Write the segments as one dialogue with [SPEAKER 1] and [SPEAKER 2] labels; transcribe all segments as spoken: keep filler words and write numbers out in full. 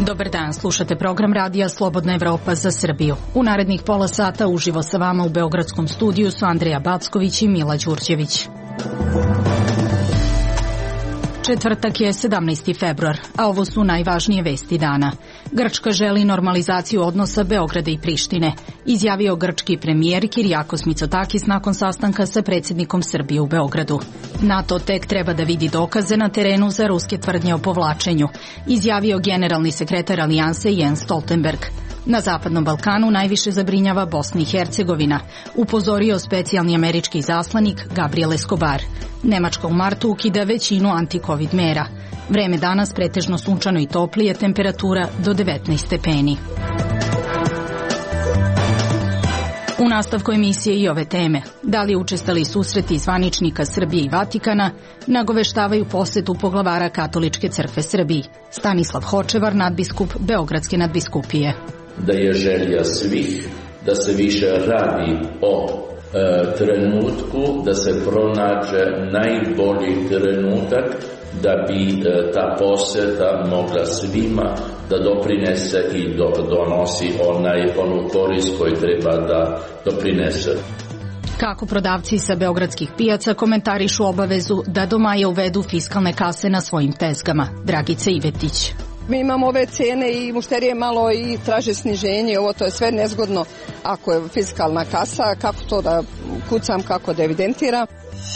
[SPEAKER 1] Dobar dan, slušate program radija Slobodna Evropa za Srbiju. U narednih pola sata uživo sa vama u Beogradskom studiju su Andreja Backović i Mila Đurđević. Četvrtak je sedamnaesti februar, a ovo su najvažnije vesti dana. Grčka želi normalizaciju odnosa Beograda i Prištine, izjavio grčki premijer Kirijakos Mitsotakis nakon sastanka sa predsjednikom Srbije u Beogradu. NATO tek treba da vidi dokaze na terenu za ruske tvrdnje o povlačenju, izjavio generalni sekretar Alijanse Jens Stoltenberg. Na Zapadnom Balkanu najviše zabrinjava Bosna i Hercegovina, upozorio specijalni američki zaslanik Gabriel Escobar. Nemačka u martu ukida većinu anti-covid mera. Vreme danas pretežno sunčano i toplije, temperatura do devetnaest stepeni. U nastavku emisije i ove teme. Da li učestali susreti zvaničnika Srbije i Vatikana nagoveštavaju posetu poglavara Katoličke crkve Srbiji, Stanislav Hočevar, nadbiskup Beogradske nadbiskupije.
[SPEAKER 2] Da je želja svih da se više radi o e, trenutku, da se pronađe najbolji trenutak da bi e, ta poseta mogla svima da doprinese i do, donosi onaj, onu korist koju treba da doprinese.
[SPEAKER 1] Kako prodavci sa beogradskih pijaca komentarišu obavezu da do maja uvedu fiskalne kase na svojim tezgama. Dragica Ivetić.
[SPEAKER 3] Mi imamo ove cene i mušterije malo i traže sniženje, ovo to je sve nezgodno ako je fiskalna kasa, kako to da kucam, kako da evidentiram.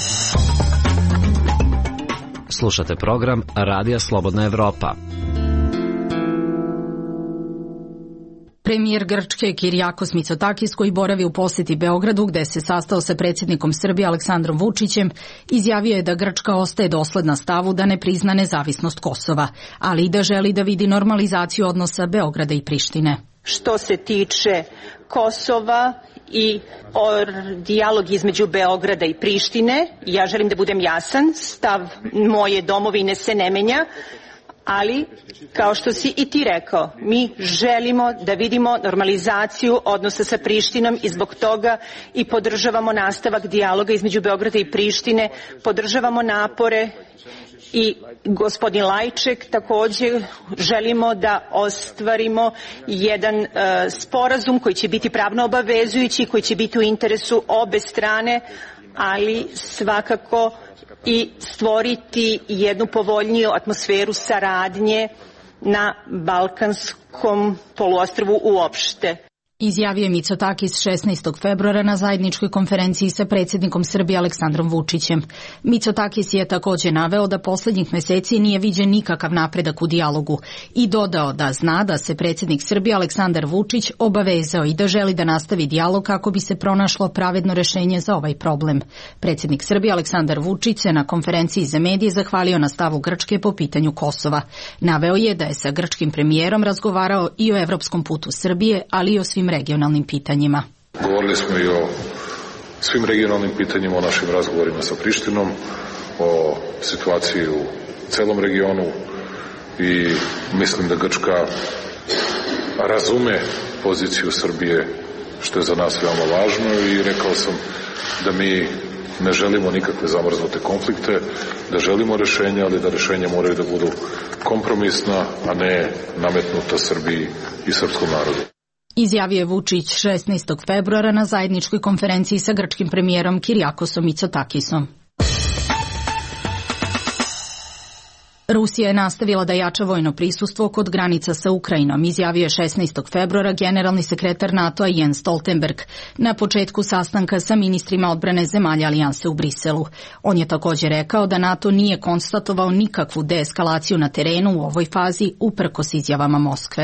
[SPEAKER 4] Slušate program Radija Slobodna Evropa.
[SPEAKER 1] Premijer Grčke Kirijakos Mitsotakis, koji boravi u poseti Beogradu gde se sastao sa predsjednikom Srbije Aleksandrom Vučićem, izjavio je da Grčka ostaje dosledna stavu da ne prizna nezavisnost Kosova, ali i da želi da vidi normalizaciju odnosa Beograda i Prištine.
[SPEAKER 5] Što se tiče Kosova i o dijalog između Beograda i Prištine, ja želim da budem jasan, stav moje domovine se ne menja, ali, kao što si i ti rekao, mi želimo da vidimo normalizaciju odnosa sa Prištinom i zbog toga i podržavamo nastavak dijaloga između Beograda i Prištine, podržavamo napore i gospodin Lajček također želimo da ostvarimo jedan uh, sporazum koji će biti pravno obavezujući, koji će biti u interesu obe strane, ali svakako i stvoriti jednu povoljniju atmosferu saradnje na Balkanskom poluostrvu uopšte.
[SPEAKER 1] Izjavio je Mitsotakis šesnaestog februara na zajedničkoj konferenciji sa predsjednikom Srbije Aleksandrom Vučićem. Mitsotakis je također naveo da posljednjih meseci nije viđen nikakav napredak u dijalogu i dodao da zna da se predsjednik Srbije Aleksandar Vučić obavezao i da želi da nastavi dijalog kako bi se pronašlo pravedno rešenje za ovaj problem. Predsjednik Srbije Aleksandar Vučić se na konferenciji za medije zahvalio na stavu Grčke po pitanju Kosova. Naveo je da je sa grčkim premijerom razgovarao i o evropskom putu Srbije, ali i o svim regionalnim pitanjima.
[SPEAKER 6] Govorili smo i o svim regionalnim pitanjima, o našim razgovorima sa Prištinom, o situaciji u celom regionu i mislim da Grčka razume poziciju Srbije, što je za nas veoma važno, i rekao sam da mi ne želimo nikakve zamrznute konflikte, da želimo rešenja, ali da rešenja moraju da budu kompromisna, a ne nametnuta Srbiji i srpskom narodu.
[SPEAKER 1] Izjavio je Vučić šesnaestog februara na zajedničkoj konferenciji sa grčkim premijerom Kirijakosom Mitsotakisom. Rusija je nastavila da jača vojno prisustvo kod granica sa Ukrajinom, izjavio je šesnaestog februara generalni sekretar NATO-a Jens Stoltenberg na početku sastanka sa ministrima odbrane zemalja Alijanse u Briselu. On je također rekao da NATO nije konstatovao nikakvu deeskalaciju na terenu u ovoj fazi uprkos izjavama Moskve.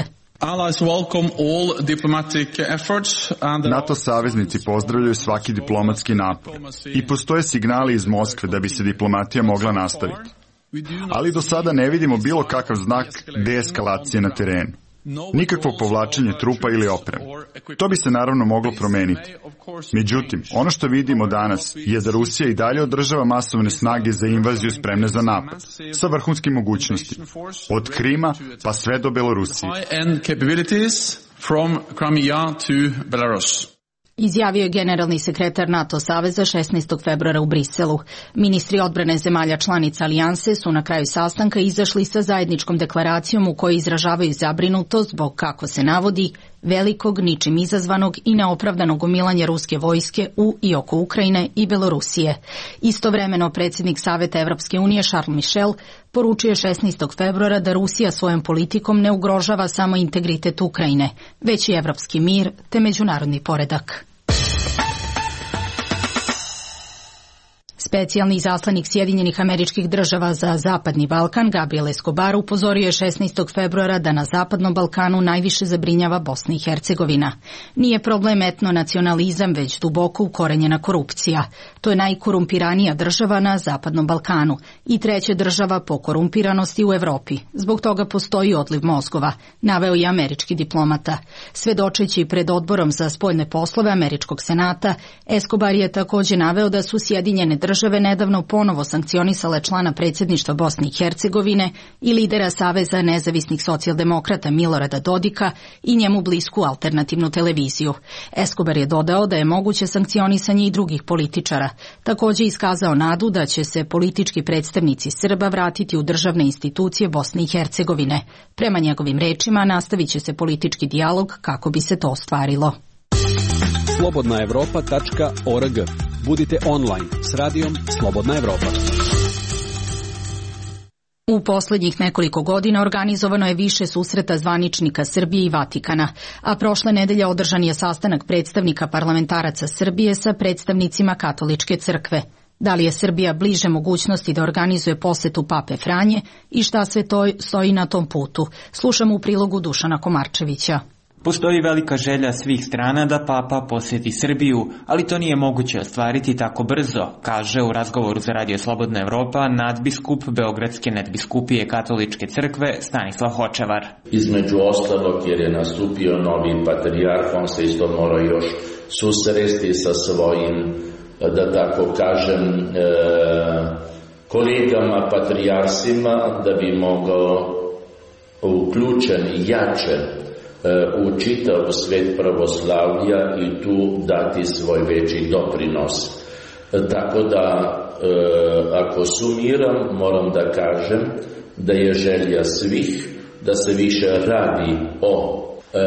[SPEAKER 7] NATO saveznici pozdravljaju svaki diplomatski napor i postoje signali iz Moskve da bi se diplomatija mogla nastaviti. Ali do sada ne vidimo bilo kakav znak deeskalacije na terenu. Nikakvo povlačenje trupa ili opreme. To bi se naravno moglo promeniti. Međutim, ono što vidimo danas je da Rusija i dalje održava masovne snage za invaziju spremne za napad, sa vrhunskim mogućnostima, od Krima pa sve do Belorusije.
[SPEAKER 1] Izjavio je generalni sekretar NATO saveza šesnaestog februara u Briselu. Ministri odbrane zemalja članica alijanse su na kraju sastanka izašli sa zajedničkom deklaracijom u kojoj izražavaju zabrinutost zbog, kako se navodi, velikog, ničim izazvanog i neopravdanog gomilanja ruske vojske u i oko Ukrajine i Belorusije. Istovremeno, predsjednik Saveta Evropske unije Charles Michel poručio je šesnaestog februara da Rusija svojom politikom ne ugrožava samo integritet Ukrajine, već i evropski mir te međunarodni poredak. Specijalni izaslanik Sjedinjenih Američkih Država za Zapadni Balkan Gabriel Escobar upozorio je šesnaestog februara da na Zapadnom Balkanu najviše zabrinjava Bosna i Hercegovina. Nije problem etnonacionalizam, već duboko ukorenjena korupcija. To je najkorumpiranija država na Zapadnom Balkanu i treća država po korumpiranosti u Evropi. Zbog toga postoji odliv mozgova, naveo je američki diplomata. Svedočeći pred odborom za spoljne poslove Američkog senata, Escobar je također naveo da su Sjedinjene države Države nedavno ponovo sankcionisale člana predsjedništva Bosne i Hercegovine i lidera Saveza nezavisnih socijaldemokrata Milorada Dodika i njemu blisku alternativnu televiziju. Escobar je dodao da je moguće sankcionisanje i drugih političara. Također iskazao nadu da će se politički predstavnici Srba vratiti u državne institucije Bosne i Hercegovine. Prema njegovim rečima nastavit će se politički dijalog kako bi se to ostvarilo.
[SPEAKER 8] slobodna evropa tačka org. Budite online s radijom Slobodna Evropa.
[SPEAKER 1] U posljednjih nekoliko godina organizovano je više susreta zvaničnika Srbije i Vatikana, a prošle nedelje održan je sastanak predstavnika parlamentaraca Srbije sa predstavnicima Katoličke crkve. Da li je Srbija bliže mogućnosti da organizuje posetu Pape Franje i šta sve to stoji na tom putu? Slušamo u prilogu Dušana Komarčevića.
[SPEAKER 9] Postoji velika želja svih strana da Papa posjeti Srbiju, ali to nije moguće ostvariti tako brzo, kaže u razgovoru za Radio Slobodna Evropa nadbiskup Beogradske nadbiskupije Katoličke crkve Stanislav Hočevar.
[SPEAKER 2] Između ostalog, jer je nastupio novi patrijarh, on se isto mora još susresti sa svojim, da tako kažem, e, kolegama patrijarsima, da bi mogao uključen jače u čitav svet pravoslavlja i tu dati svoj veći doprinos. Tako da, ako sumiram, moram da kažem da je želja svih da se više radi o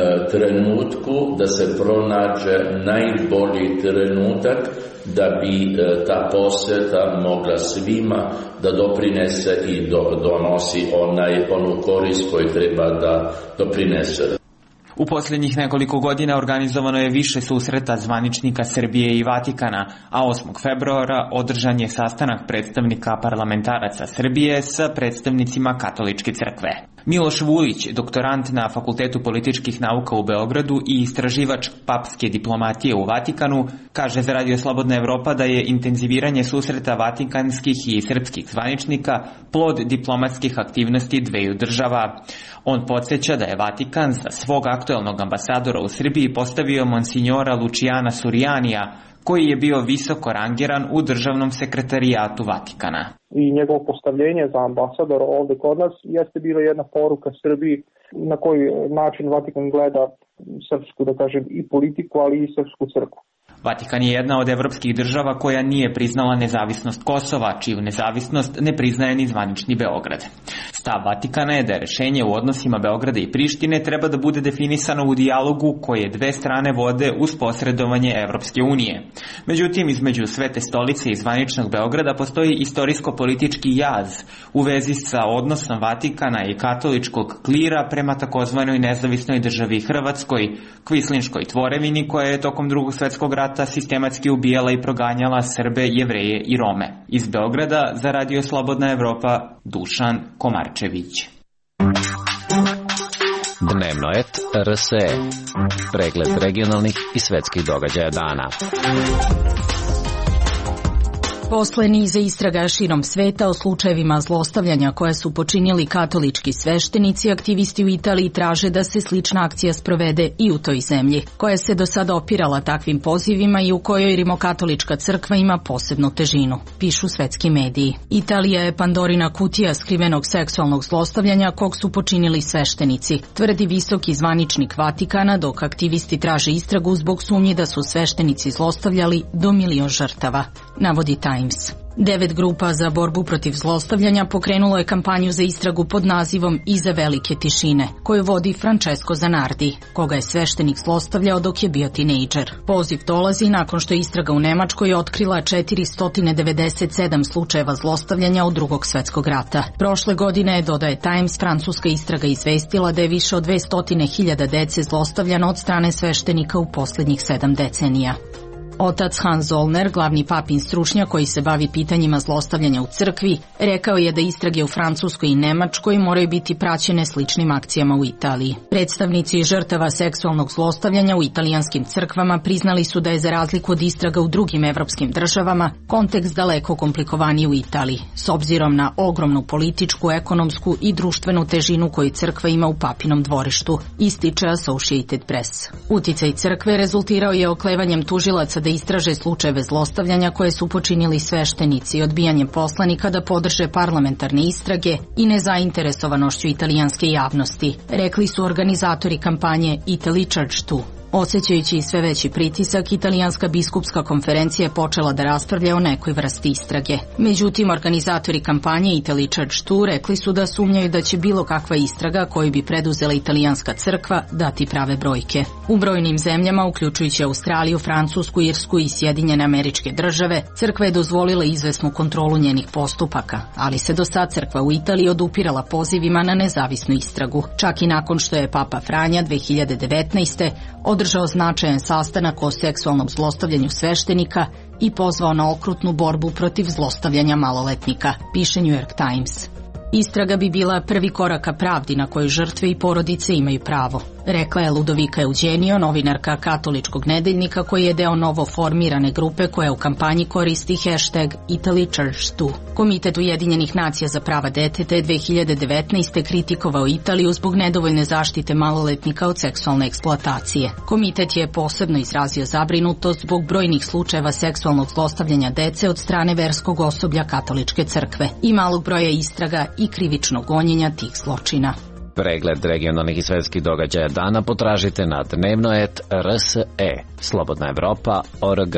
[SPEAKER 2] trenutku, da se pronađe najbolji trenutak da bi ta poseta mogla svima da doprinese i do, donosi onaj, onu korist koju treba da doprinese.
[SPEAKER 9] U posljednjih nekoliko godina organizovano je više susreta zvaničnika Srbije i Vatikana, a osmog februara održan je sastanak predstavnika parlamentaraca Srbije sa predstavnicima Katoličke crkve. Miloš Vulić, doktorant na Fakultetu političkih nauka u Beogradu i istraživač papske diplomatije u Vatikanu, kaže za Radio Slobodna Evropa da je intenziviranje susreta vatikanskih i srpskih zvaničnika plod diplomatskih aktivnosti dveju država. On podsjeća da je Vatikan za svog aktuelnog ambasadora u Srbiji postavio monsinjora Lučijana Surijanija, koji je bio visoko rangiran u državnom sekretarijatu Vatikana.
[SPEAKER 10] I njegovo postavljenje za ambasadora ovde kod nas jeste bila jedna poruka Srbiji na koji način Vatikan gleda srpsku, da kažem, i politiku, ali i srpsku crkvu.
[SPEAKER 9] Vatikan je jedna od evropskih država koja nije priznala nezavisnost Kosova, čiju nezavisnost ne priznaje ni zvanični Beograd. Stav Vatikana je da je rešenje u odnosima Beograda i Prištine treba da bude definisano u dijalogu koje dve strane vode uz posredovanje Evropske unije. Međutim, između Svete stolice i zvaničnog Beograda postoji istorijsko-politički jaz u vezi sa odnosom Vatikana i katoličkog klira prema takozvanoj nezavisnoj državi Hrvatskoj, kvislinškoj tvorevini koja je tokom Drugog svjetskog rata sistematski ubijala i proganjala Srbe, Jevreje i Rome. Iz Beograda za Radio Slobodna Evropa, Dušan Komarčević.
[SPEAKER 4] Dnevno et R S E. Pregled regionalnih i svetskih događaja dana.
[SPEAKER 1] Posle niza istraga širom sveta o slučajevima zlostavljanja koje su počinili katolički sveštenici, aktivisti u Italiji traže da se slična akcija sprovede i u toj zemlji, koja se do sada opirala takvim pozivima i u kojoj rimokatolička crkva ima posebnu težinu, pišu svetski mediji. Italija je Pandorina kutija skrivenog seksualnog zlostavljanja kog su počinili sveštenici, tvrdi visoki zvaničnik Vatikana, dok aktivisti traže istragu zbog sumnji da su sveštenici zlostavljali do milion žrtava, navodi Times. Devet grupa za borbu protiv zlostavljanja pokrenulo je kampanju za istragu pod nazivom Iza velike tišine, koju vodi Francesco Zanardi, koga je sveštenik zlostavljao dok je bio tinejdžer. Poziv dolazi nakon što je istraga u Nemačkoj otkrila četiristo devedeset sedam slučajeva zlostavljanja od Drugog svetskog rata. Prošle godine, dodaje Times, francuska istraga izvestila da je više od dvesta hiljada dece zlostavljano od strane sveštenika u poslednjih sedam decenija. Otac Hans Zollner, glavni papin stručnjak koji se bavi pitanjima zlostavljanja u crkvi, rekao je da istrage u Francuskoj i Nemačkoj moraju biti praćene sličnim akcijama u Italiji. Predstavnici žrtava seksualnog zlostavljanja u italijanskim crkvama priznali su da je za razliku od istraga u drugim evropskim državama kontekst daleko komplikovaniji u Italiji, s obzirom na ogromnu političku, ekonomsku i društvenu težinu koju crkva ima u papinom dvorištu, ističe Associated Press. Uticaj crkve rezultirao je oklevanjem tužilaca da istraže slučajeve zlostavljanja koje su počinili sveštenici, odbijanjem poslanika da podrže parlamentarne istrage i nezainteresovanošću italijanske javnosti, rekli su organizatori kampanje Italy Church two. Osjećajući sve veći pritisak, italijanska biskupska konferencija je počela da raspravlja o nekoj vrsti istrage. Međutim, organizatori kampanje Italy Church two rekli su da sumnjaju da će bilo kakva istraga koju bi preduzela italijanska crkva dati prave brojke. U brojnim zemljama, uključujući Australiju, Francusku, Irsku i Sjedinjene Američke Države, crkva je dozvolila izvesnu kontrolu njenih postupaka, ali se do sad crkva u Italiji odupirala pozivima na nezavisnu istragu, čak i nakon što je Papa Franja dve hiljade devetnaeste. održao značajan sastanak o seksualnom zlostavljanju sveštenika i pozvao na okrutnu borbu protiv zlostavljanja maloletnika, piše New York Times. Istraga bi bila prvi korak ka pravdi na koju žrtve i porodice imaju pravo, rekla je Ludovika Eugenio, novinarka katoličkog nedeljnika koji je deo novo formirane grupe koja u kampanji koristi hashtag Italy Church two. Komitet Ujedinjenih nacija za prava deteta je dve hiljade devetnaeste. kritikovao Italiju zbog nedovoljne zaštite maloletnika od seksualne eksploatacije. Komitet je posebno izrazio zabrinutost zbog brojnih slučajeva seksualnog zlostavljanja dece od strane verskog osoblja katoličke crkve i malog broja istraga i krivičnog gonjenja tih zločina.
[SPEAKER 4] Pregled regionalnih i svetskih događaja dana potražite na dnevno et r s e, Slobodna Evropa, org.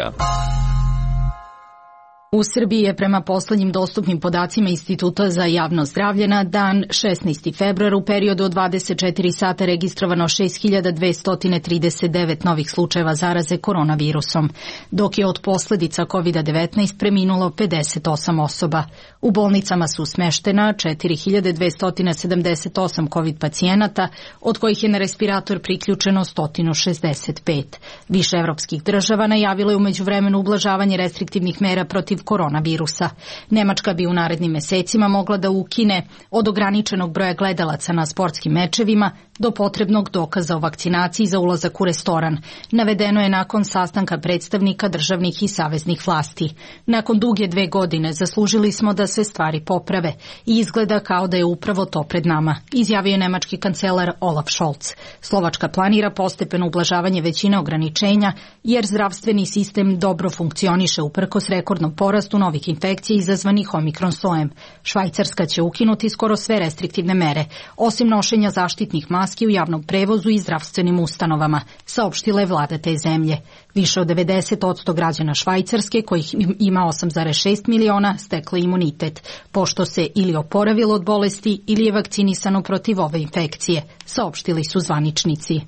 [SPEAKER 1] U Srbiji je prema poslednjim dostupnim podacima Instituta za javno zdravlje na dan šesnaesti februar u periodu od dvadeset četiri sata registrovano šest hiljada dvesta trideset devet novih slučajeva zaraze koronavirusom, dok je od posledica kovid devetnaest preminulo pedeset osam osoba. U bolnicama su smeštena četiri hiljade dvesta sedamdeset osam kovid pacijenata, od kojih je na respirator priključeno sto šezdeset pet. Više evropskih država najavilo je u međuvremenu ublažavanje restriktivnih mera protiv koronavirusa. Nemačka bi u narednim mesecima mogla da ukine od ograničenog broja gledalaca na sportskim mečevima do potrebnog dokaza o vakcinaciji za ulazak u restoran. Navedeno je nakon sastanka predstavnika državnih i saveznih vlasti. Nakon duge dve godine zaslužili smo da se stvari poprave i izgleda kao da je upravo to pred nama, izjavio je nemački kancelar Olaf Scholz. Slovačka planira postepeno ublažavanje većine ograničenja jer zdravstveni sistem dobro funkcioniše uprkos rekordnom porastu novih infekcija izazvanih omikron sojem. Švajcarska će ukinuti skoro sve restriktivne mere, osim nošenja zaštitnih maski u javnom prevozu i zdravstvenim ustanovama, saopštila je vlada te zemlje. Više od devedeset posto građana Švajcarske, kojih ima osam zarez šest miliona, steklo imunitet, pošto se ili oporavilo od bolesti ili je vakcinisano protiv ove infekcije, saopštili su zvaničnici.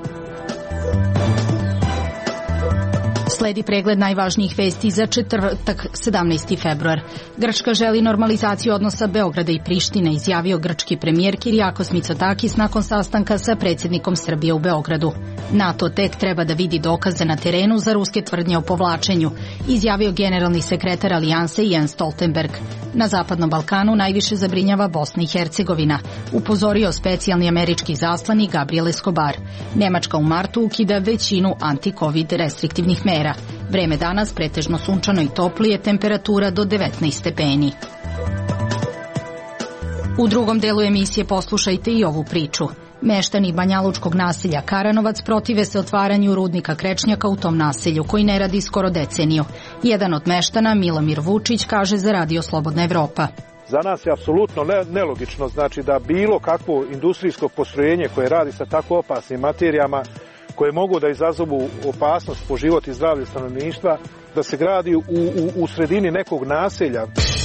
[SPEAKER 1] Sledi pregled najvažnijih vesti za četvrtak sedamnaesti februar. Grčka želi normalizaciju odnosa Beograda i Prištine, izjavio grčki premijer Kyriakos Mitsotakis nakon sastanka sa predsjednikom Srbije u Beogradu. NATO tek treba da vidi dokaze na terenu za ruske tvrdnje o povlačenju, izjavio generalni sekretar Alijanse Jens Stoltenberg. Na Zapadnom Balkanu najviše zabrinjava Bosna i Hercegovina, upozorio specijalni američki zaslanik Gabriel Escobar. Nemačka u martu ukida većinu anti-covid restriktivnih mera. Vreme danas pretežno sunčano i toplije, temperatura do devetnaest stepeni. U drugom delu emisije poslušajte i ovu priču. Meštani banjalučkog naselja Karanovac protive se otvaranju rudnika krečnjaka u tom naselju, koji ne radi skoro deceniju. Jedan od meštana, Milomir Vučić, kaže za Radio Slobodna Evropa.
[SPEAKER 11] Za nas je apsolutno nelogično, znači da bilo kakvo industrijsko postrojenje koje radi sa tako opasnim materijama, koje mogu da izazovu opasnost po život i zdravlje stanovništva, da se gradi u, u, u sredini nekog naselja.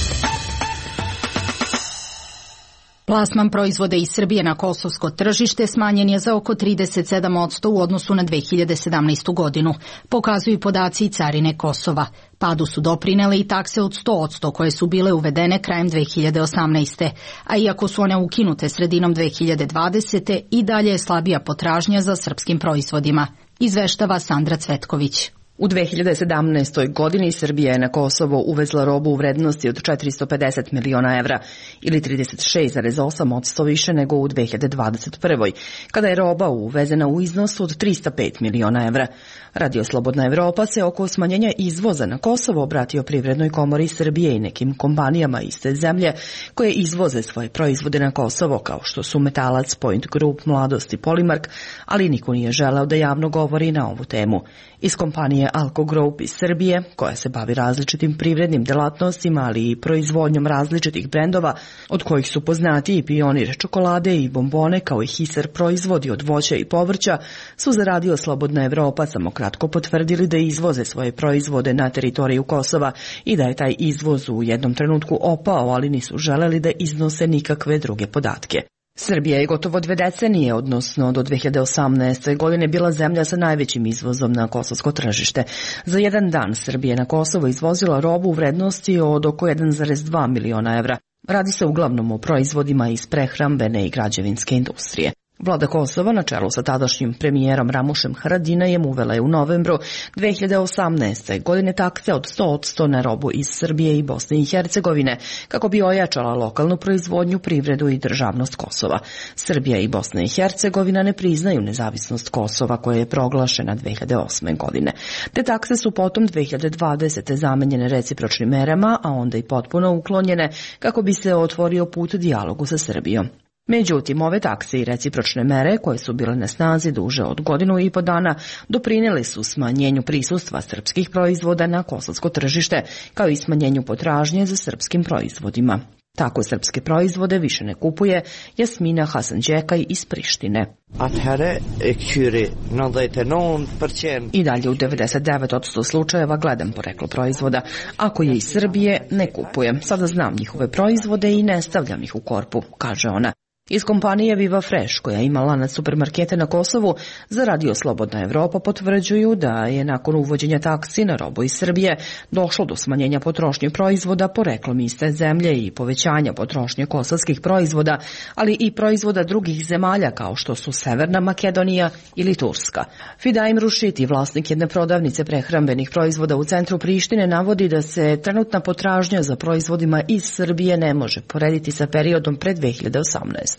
[SPEAKER 1] Plasman proizvoda iz Srbije na kosovsko tržište smanjen je za oko trideset sedam posto u odnosu na dve hiljade sedamnaestu. godinu, pokazuju podaci Carine Kosova. Padu su doprinele i takse od sto posto koje su bile uvedene krajem dve hiljade osamnaeste. A iako su one ukinute sredinom dve hiljade dvadesete. i dalje je slabija potražnja za srpskim proizvodima, izveštava Sandra Cvetković.
[SPEAKER 12] U dve hiljade sedamnaestoj. godini Srbija je na Kosovo uvezla robu u vrednosti od četiristo pedeset miliona evra ili trideset šest zarez osam posto više nego u dve hiljade dvadeset prvoj. kada je roba uvezena u iznosu od tristo pet miliona evra. Radio Slobodna Evropa se oko smanjenja izvoza na Kosovo obratio Privrednoj komori Srbije i nekim kompanijama iste zemlje koje izvoze svoje proizvode na Kosovo, kao što su Metalac, Point Group, Mladost i Polimark, ali niko nije želeo da javno govori na ovu temu. Iz kompanije Alko Group iz Srbije, koja se bavi različitim privrednim delatnostima, ali i proizvodnjom različitih brendova, od kojih su poznati i Pionir čokolade i bombone, kao i Hiser proizvodi od voća i povrća, su za Radio Slobodna Evropa samo kratko potvrdili da izvoze svoje proizvode na teritoriju Kosova i da je taj izvoz u jednom trenutku opao, ali nisu želeli da iznose nikakve druge podatke. Srbija je gotovo dve decenije, odnosno do dve hiljade osamnaeste. godine bila zemlja sa najvećim izvozom na kosovsko tržište. Za jedan dan Srbija je na Kosovo izvozila robu u vrednosti od oko jedan zarez dva miliona evra. Radi se uglavnom o proizvodima iz prehrambene i građevinske industrije. Vlada Kosova, na čelu sa tadašnjim premijerom Ramušem Haradinajem, uvela je u novembru dve hiljade osamnaeste. godine takse od sto posto na robu iz Srbije i Bosne i Hercegovine, kako bi ojačala lokalnu proizvodnju, privredu i državnost Kosova. Srbija i Bosna i Hercegovina ne priznaju nezavisnost Kosova, koja je proglašena dve hiljade osme. godine. Te takse su potom dve hiljade dvadesete. zamenjene recipročnim merama, a onda i potpuno uklonjene, kako bi se otvorio put dijalogu sa Srbijom. Međutim, ove takse i recipročne mere, koje su bile na snazi duže od godinu i po dana, doprinijeli su smanjenju prisustva srpskih proizvoda na kosovsko tržište, kao i smanjenju potražnje za srpskim proizvodima. Tako srpske proizvode više ne kupuje Jasmina Hasanđekaj iz Prištine. I dalje u devedeset devet posto slučajeva gledam poreklo proizvoda. Ako je iz Srbije, ne kupujem. Sada znam njihove proizvode i ne stavljam ih u korpu, kaže ona. Iz kompanije Viva Fresh, koja ima lanac supermarkete na Kosovu, za Radio Slobodna Evropa potvrđuju da je nakon uvođenja taksi na robu iz Srbije došlo do smanjenja potrošnje proizvoda poreklom iste zemlje i povećanja potrošnje kosovskih proizvoda, ali i proizvoda drugih zemalja kao što su Severna Makedonija ili Turska. Fidaim Rušiti, vlasnik jedne prodavnice prehrambenih proizvoda u centru Prištine, navodi da se trenutna potražnja za proizvodima iz Srbije ne može porediti sa periodom pre dve hiljade osamnaeste.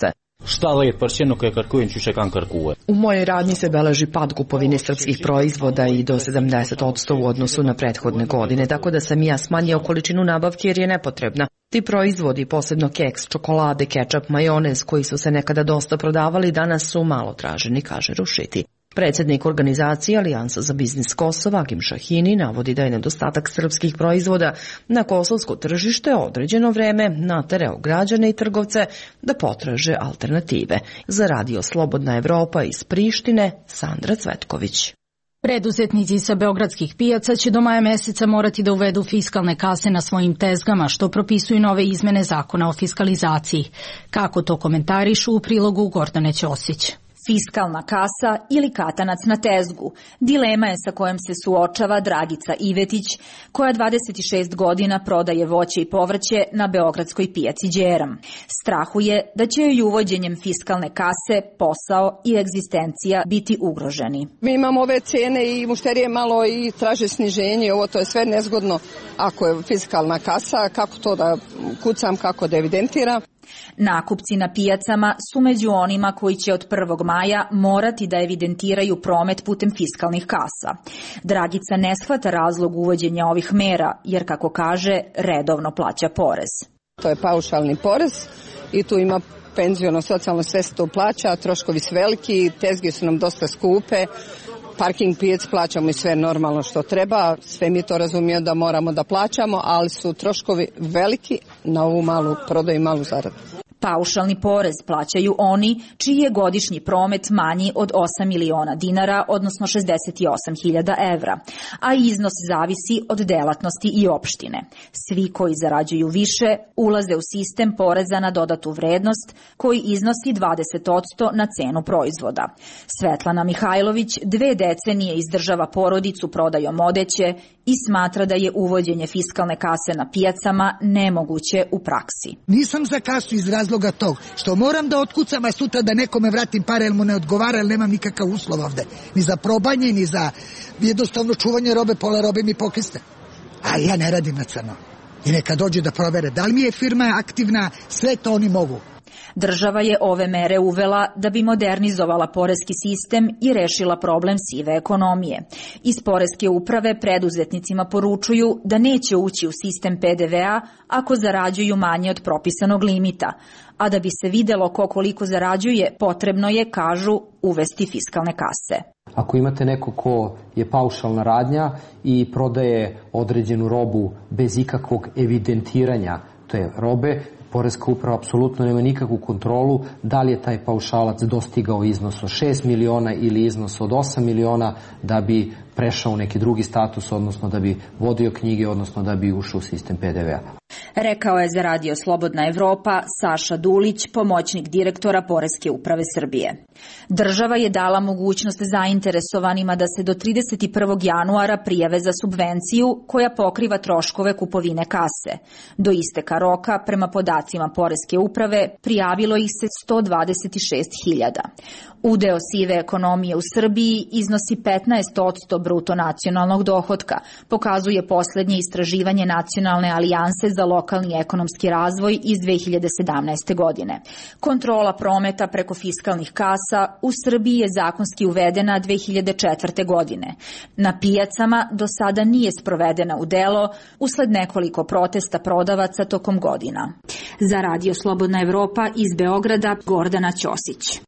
[SPEAKER 12] U mojoj radnji se beleži pad kupovine srpskih proizvoda i do sedamdeset posto u odnosu na prethodne godine, tako da sam ja smanjio količinu nabavke jer je nepotrebna. Ti proizvodi, posebno keks, čokolade, kečap, majonez, koji su se nekada dosta prodavali, danas su malo traženi, kaže Rušiti. Predsjednik organizacije Alijansa za biznis Kosova, Agim Šahini, navodi da je nedostatak srpskih proizvoda na kosovsko tržište određeno vreme naterao građane i trgovce da potraže alternative. Za Radio Slobodna Evropa iz Prištine, Sandra Cvetković.
[SPEAKER 1] Preduzetnici sa beogradskih pijaca će do maja meseca morati da uvedu fiskalne kase na svojim tezgama, što propisuju nove izmene zakona o fiskalizaciji. Kako to komentarišu u prilogu Gordane Ćosić.
[SPEAKER 13] Fiskalna kasa ili katanac na tezgu. Dilema je sa kojom se suočava Dragica Ivetić, koja dvadeset šest godina prodaje voće i povrće na beogradskoj pijaci Đeram. Strahuje da će joj uvođenjem fiskalne kase posao i egzistencija biti ugroženi.
[SPEAKER 3] Mi imamo ove cene i mušterije malo i traže sniženje, ovo to je sve nezgodno ako je fiskalna kasa, kako to da kucam, kako da evidentiram.
[SPEAKER 13] Nakupci na pijacama su među onima koji će od prvog maja morati da evidentiraju promet putem fiskalnih kasa. Dragica ne shvata razlog uvođenja ovih mera, jer kako kaže, redovno plaća porez.
[SPEAKER 3] To je paušalni porez i tu ima penziono, socijalno, sve se to plaća, troškovi su veliki, tezge su nam dosta skupe, parking pijac plaćamo i sve normalno što treba, sve mi to razumije da moramo da plaćamo, ali su troškovi veliki na ovu malu prodaju i malu zaradu.
[SPEAKER 13] Paušalni porez plaćaju oni čiji je godišnji promet manji od osam miliona dinara, odnosno šezdeset osam hiljada evra, a iznos zavisi od delatnosti i opštine. Svi koji zarađuju više ulaze u sistem poreza na dodatu vrednost koji iznosi dvadeset posto na cenu proizvoda. Svetlana Mihajlović dve decenije izdržava porodicu prodajom odeće i smatra da je uvođenje fiskalne kase na pijacama nemoguće u praksi.
[SPEAKER 14] Nisam za kasu iz razloga tog što moram da otkucam, a sutra da nekome vratim pare jer mu ne odgovara, jer nemam nikakav uslov ovde. Ni za probanje, ni za jednostavno čuvanje robe, pola robe mi pokiste. A ja ne radim na crno. I neka dođe da provere da li mi je firma aktivna, sve to oni mogu.
[SPEAKER 13] Država je ove mere uvela da bi modernizovala poreski sistem i rešila problem sive ekonomije. Iz poreske uprave preduzetnicima poručuju da neće ući u sistem P D V A ako zarađuju manje od propisanog limita, a da bi se videlo ko koliko zarađuje, potrebno je, kažu, uvesti fiskalne kase.
[SPEAKER 15] Ako imate neko ko je paušalna radnja i prodaje određenu robu bez ikakvog evidentiranja te robe, Poreska uprava apsolutno nema nikakvu kontrolu da li je taj paušalac dostigao iznos od šest miliona ili iznos od osam miliona da bi prešao u neki drugi status, odnosno da bi vodio knjige, odnosno da bi ušao u sistem P D V A.
[SPEAKER 13] Rekao je za Radio Slobodna Evropa Saša Dulić, pomoćnik direktora Poreske uprave Srbije. Država je dala mogućnost zainteresovanima da se do trideset prvog januara prijave za subvenciju koja pokriva troškove kupovine kase. Do isteka roka, prema podacima Poreske uprave, prijavilo ih se sto dvadeset šest hiljada. Udeo sive ekonomije u Srbiji iznosi petnaest posto bruto nacionalnog dohotka, pokazuje poslednje istraživanje Nacionalne alijanse za lokalni ekonomski razvoj iz dve hiljade sedamnaeste. godine. Kontrola prometa preko fiskalnih kasa u Srbiji je zakonski uvedena dve hiljade četvrte. godine. Na pijacama do sada nije sprovedena u delo usled nekoliko protesta prodavaca tokom godina. Za Radio Slobodna Evropa iz Beograda, Gordana Ćosić.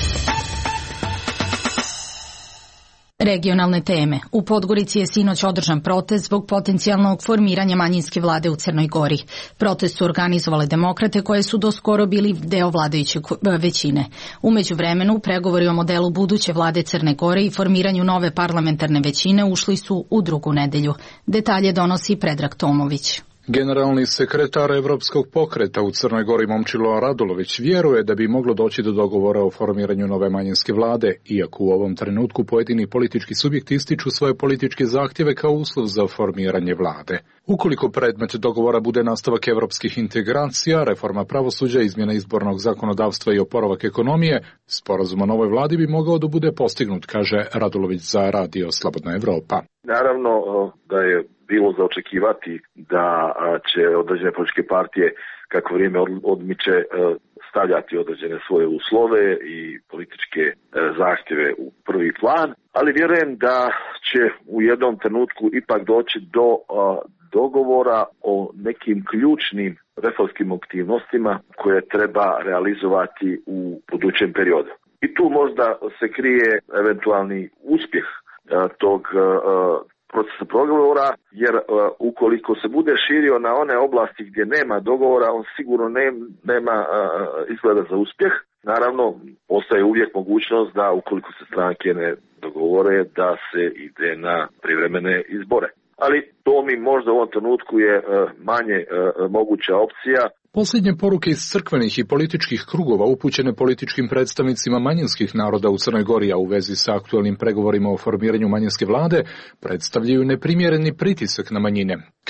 [SPEAKER 1] Regionalne teme. U Podgorici je sinoć održan protest zbog potencijalnog formiranja manjinske vlade u Crnoj Gori. Protest su organizovale demokrate koje su doskoro bili deo vladajuće većine. Umeđu vremenu, pregovori o modelu buduće vlade Crne Gore i formiranju nove parlamentarne većine ušli su u drugu nedelju. Detalje donosi Predrag Tomović.
[SPEAKER 16] Generalni sekretar Evropskog pokreta u Crnoj Gori Momčilo Radulović vjeruje da bi moglo doći do dogovora o formiranju nove manjinske vlade, iako u ovom trenutku pojedini politički subjekti ističu svoje političke zahtjeve kao uslov za formiranje vlade. Ukoliko predmet dogovora bude nastavak evropskih integracija, reforma pravosuđa, izmjena izbornog zakonodavstva i oporavak ekonomije, sporazum o novoj vladi bi mogao da bude postignut, kaže Radulović za Radio Slobodna Evropa.
[SPEAKER 17] Naravno da je bilo za očekivati da će određene političke partije, kako vrijeme odmiče, stavljati određene svoje uslove i političke zahtjeve u prvi plan, ali vjerujem da će u jednom trenutku ipak doći do dogovora o nekim ključnim reformskim aktivnostima koje treba realizovati u budućem periodu. I tu možda se krije eventualni uspjeh tog procesa pregovora, jer uh, ukoliko se bude širio na one oblasti gdje nema dogovora, on sigurno ne, nema uh, izgleda za uspjeh. Naravno, ostaje uvijek mogućnost da ukoliko se stranke ne dogovore, da se ide na privremene izbore. Ali to mi možda u ovom trenutku je uh, manje uh, moguća opcija.
[SPEAKER 16] Posljednje poruke iz crkvenih i političkih krugova upućene političkim predstavnicima manjinskih naroda u Crnoj Gori, a u vezi sa aktualnim pregovorima o formiranju manjinske vlade, predstavljaju neprimjereni pritisak na manjine.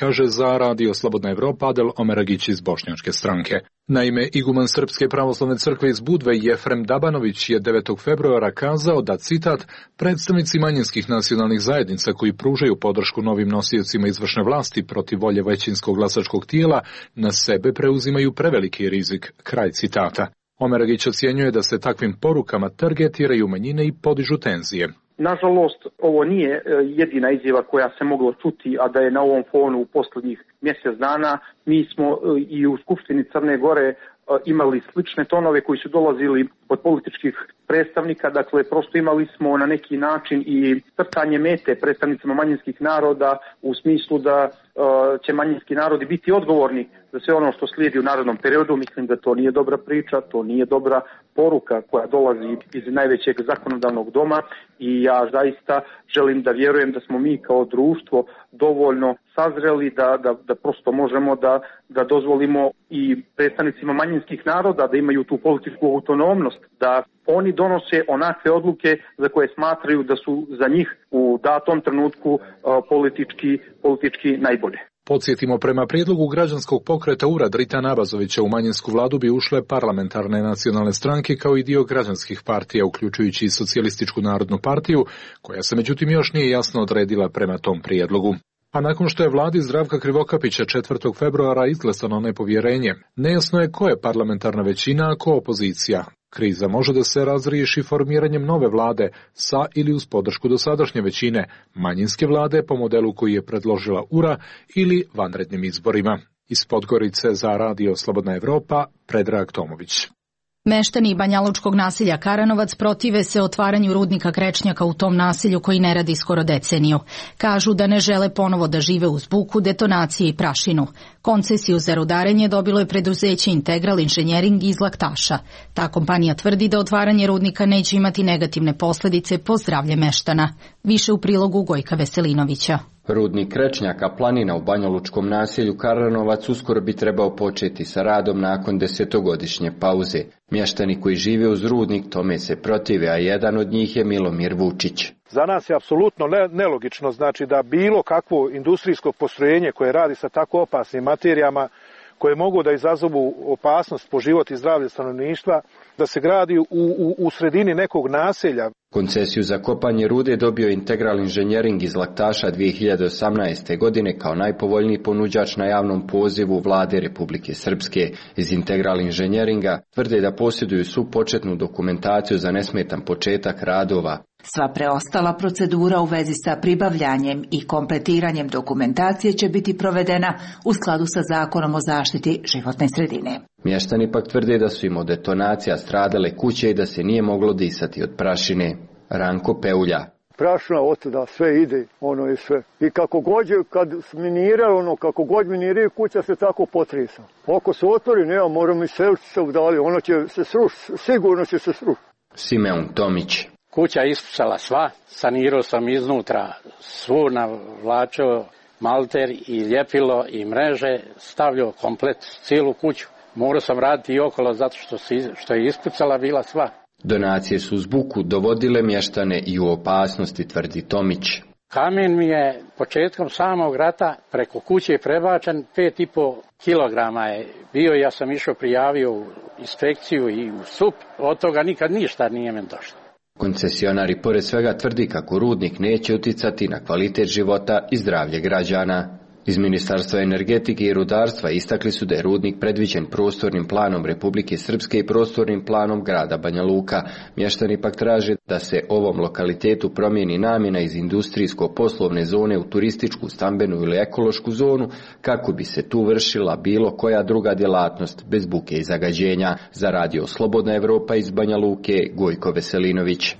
[SPEAKER 16] kaže za Radio Slobodna Evropa Adel Omeragić iz Bošnjačke stranke. Naime, iguman Srpske pravoslavne crkve iz Budve Jefrem Dabanović je devetog februara kazao da, citat, predstavnici manjinskih nacionalnih zajednica koji pružaju podršku novim nosiocima izvršne vlasti protiv volje većinskog glasačkog tijela na sebe preuzimaju preveliki rizik, kraj citata. Omeragić ocjenjuje da se takvim porukama targetiraju manjine i podižu tenzije.
[SPEAKER 10] Nažalost, ovo nije jedina izjava koja se moglo čuti, a da je na ovom fonu u posljednjih mjesec dana. Mi smo i u Skupštini Crne Gore imali slične tonove koji su dolazili od političkih predstavnika, dakle prosto imali smo na neki način i crtanje mete predstavnicima manjinskih naroda u smislu da uh, će manjinski narodi biti odgovorni za sve ono što slijedi u narednom periodu. Mislim da to nije dobra priča, to nije dobra poruka koja dolazi iz najvećeg zakonodavnog doma i ja zaista želim da vjerujem da smo mi kao društvo dovoljno sazreli da, da, da prosto možemo da, da dozvolimo i predstavnicima manjinskih naroda da imaju tu političku autonomnost, da oni donose onakve odluke za koje smatraju da su za njih u datom trenutku uh, politički, politički najbolje.
[SPEAKER 16] Podsjetimo, prema prijedlogu građanskog pokreta U R A Dritana Abazovića u manjinsku vladu bi ušle parlamentarne nacionalne stranke kao i dio građanskih partija, uključujući i Socijalističku narodnu partiju, koja se međutim još nije jasno odredila prema tom prijedlogu. A nakon što je vladi Zdravka Krivokapića četvrtog februara izglasano nepovjerenje, nejasno je ko je parlamentarna većina, a ko opozicija. Kriza može da se razriješi formiranjem nove vlade sa ili uz podršku dosadašnje većine, manjinske vlade po modelu koji je predložila U R A ili vanrednim izborima. Iz Podgorice za Radio Slobodna Evropa, Predrag Tomović.
[SPEAKER 1] Meštani banjalučkog naselja Karanovac protive se otvaranju rudnika krečnjaka u tom naselju koji ne radi skoro deceniju. Kažu da ne žele ponovo da žive uz buku, detonacije i prašinu. Koncesiju za rudarenje dobilo je preduzeće Integral Inženjering iz Laktaša. Ta kompanija tvrdi da otvaranje rudnika neće imati negativne posljedice po zdravlje meštana. Više u prilogu Gojka Veselinovića.
[SPEAKER 18] Rudnik krečnjaka Planina u banjalučkom naselju Karanovac uskoro bi trebao početi sa radom nakon desetogodišnje pauze. Mještani koji žive uz rudnik tome se protive, a jedan od njih je Milomir Vučić.
[SPEAKER 11] Za nas je apsolutno nelogično, znači da bilo kakvo industrijsko postrojenje koje radi sa tako opasnim materijama, koje mogu da izazovu opasnost po život i zdravlje stanovništva, da se gradi u, u, u sredini nekog naselja.
[SPEAKER 18] Koncesiju za kopanje rude dobio Integral Inženjering iz Laktaša dvije hiljade osamnaeste. godine kao najpovoljniji ponuđač na javnom pozivu vlade Republike Srpske. Iz Integral Inženjeringa tvrde da posjeduju svu početnu dokumentaciju za nesmetan početak radova.
[SPEAKER 19] Sva preostala procedura u vezi sa pribavljanjem i kompletiranjem dokumentacije će biti provedena u skladu sa Zakonom o zaštiti životne sredine.
[SPEAKER 18] Mještani pak tvrde da su im od detonacija stradale kuće i da se nije moglo disati od prašine. Ranko Peulja.
[SPEAKER 20] Prašna otuda, sve ide, ono i sve. I kako god je, kad miniraju, ono, kako god miniraju, kuća se tako potresa. Ako se otvori, nema, moramo i seliti se udali, ono će se srušiti, sigurno će se srušiti.
[SPEAKER 18] Simeon Tomić.
[SPEAKER 21] Kuća je ispucala sva, sanirao sam iznutra, svu navlačio malter i ljepilo i mreže, stavljao komplet cijelu kuću. Morao sam raditi i okolo zato što, si, što je ispucala bila sva.
[SPEAKER 18] Donacije su uz buku dovodile mještane i u opasnosti, tvrdi Tomić.
[SPEAKER 21] Kamen mi je početkom samog rata preko kuće prebačen, pet i po kilograma je bio, ja sam išao prijavio u inspekciju i u S U P, od toga nikad ništa nije men došlo.
[SPEAKER 18] Koncesionari pored svega tvrdi kako rudnik neće uticati na kvalitet života i zdravlje građana. Iz Ministarstva energetike i rudarstva istakli su da je rudnik predviđen prostornim planom Republike Srpske i prostornim planom grada Banja Luka. Mještani pak traže da se ovom lokalitetu promijeni namjena iz industrijsko-poslovne zone u turističku, stambenu ili ekološku zonu kako bi se tu vršila bilo koja druga djelatnost bez buke i zagađenja. Za Radio Slobodna Evropa iz Banja Luke, Gojko Veselinović.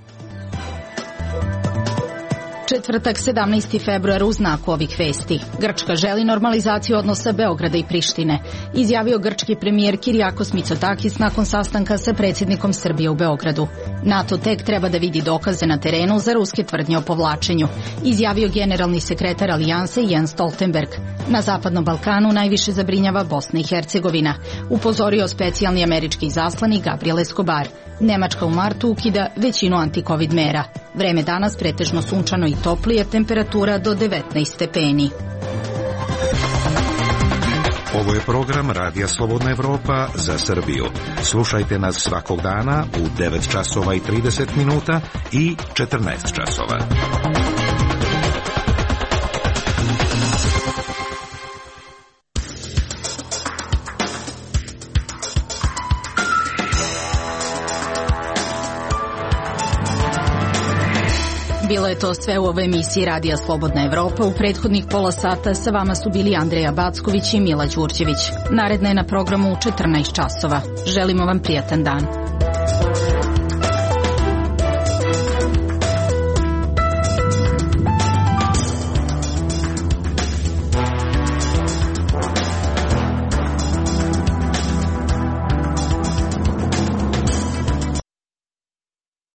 [SPEAKER 1] Četvrtak, sedamnaesti februar, u znaku ovih vesti. Grčka želi normalizaciju odnosa Beograda i Prištine, izjavio grčki premijer Kirijakos Mitsotakis nakon sastanka sa predsjednikom Srbije u Beogradu. NATO tek treba da vidi dokaze na terenu za ruske tvrdnje o povlačenju, izjavio generalni sekretar Alijanse Jens Stoltenberg. Na Zapadnom Balkanu najviše zabrinjava Bosna i Hercegovina, upozorio specijalni američki izaslanik Gabriel Escobar. Nemačka u martu ukida većinu antikovid mera. Vreme danas pretežno sunčano i toplije, temperatura do devetnaest stepeni.
[SPEAKER 5] Ovo je program Radija Slobodna Evropa za Srbiju. Slušajte nas svakog dana u devet časova i trideset minuta i četrnaest časova.
[SPEAKER 1] Bilo je to sve u ovoj emisiji Radija Slobodna Evropa. U prethodnih pola sata sa vama su bili Andreja Backović i Mila Đurđević. Naredna je na programu u četrnaest časova. Želimo vam prijatan dan.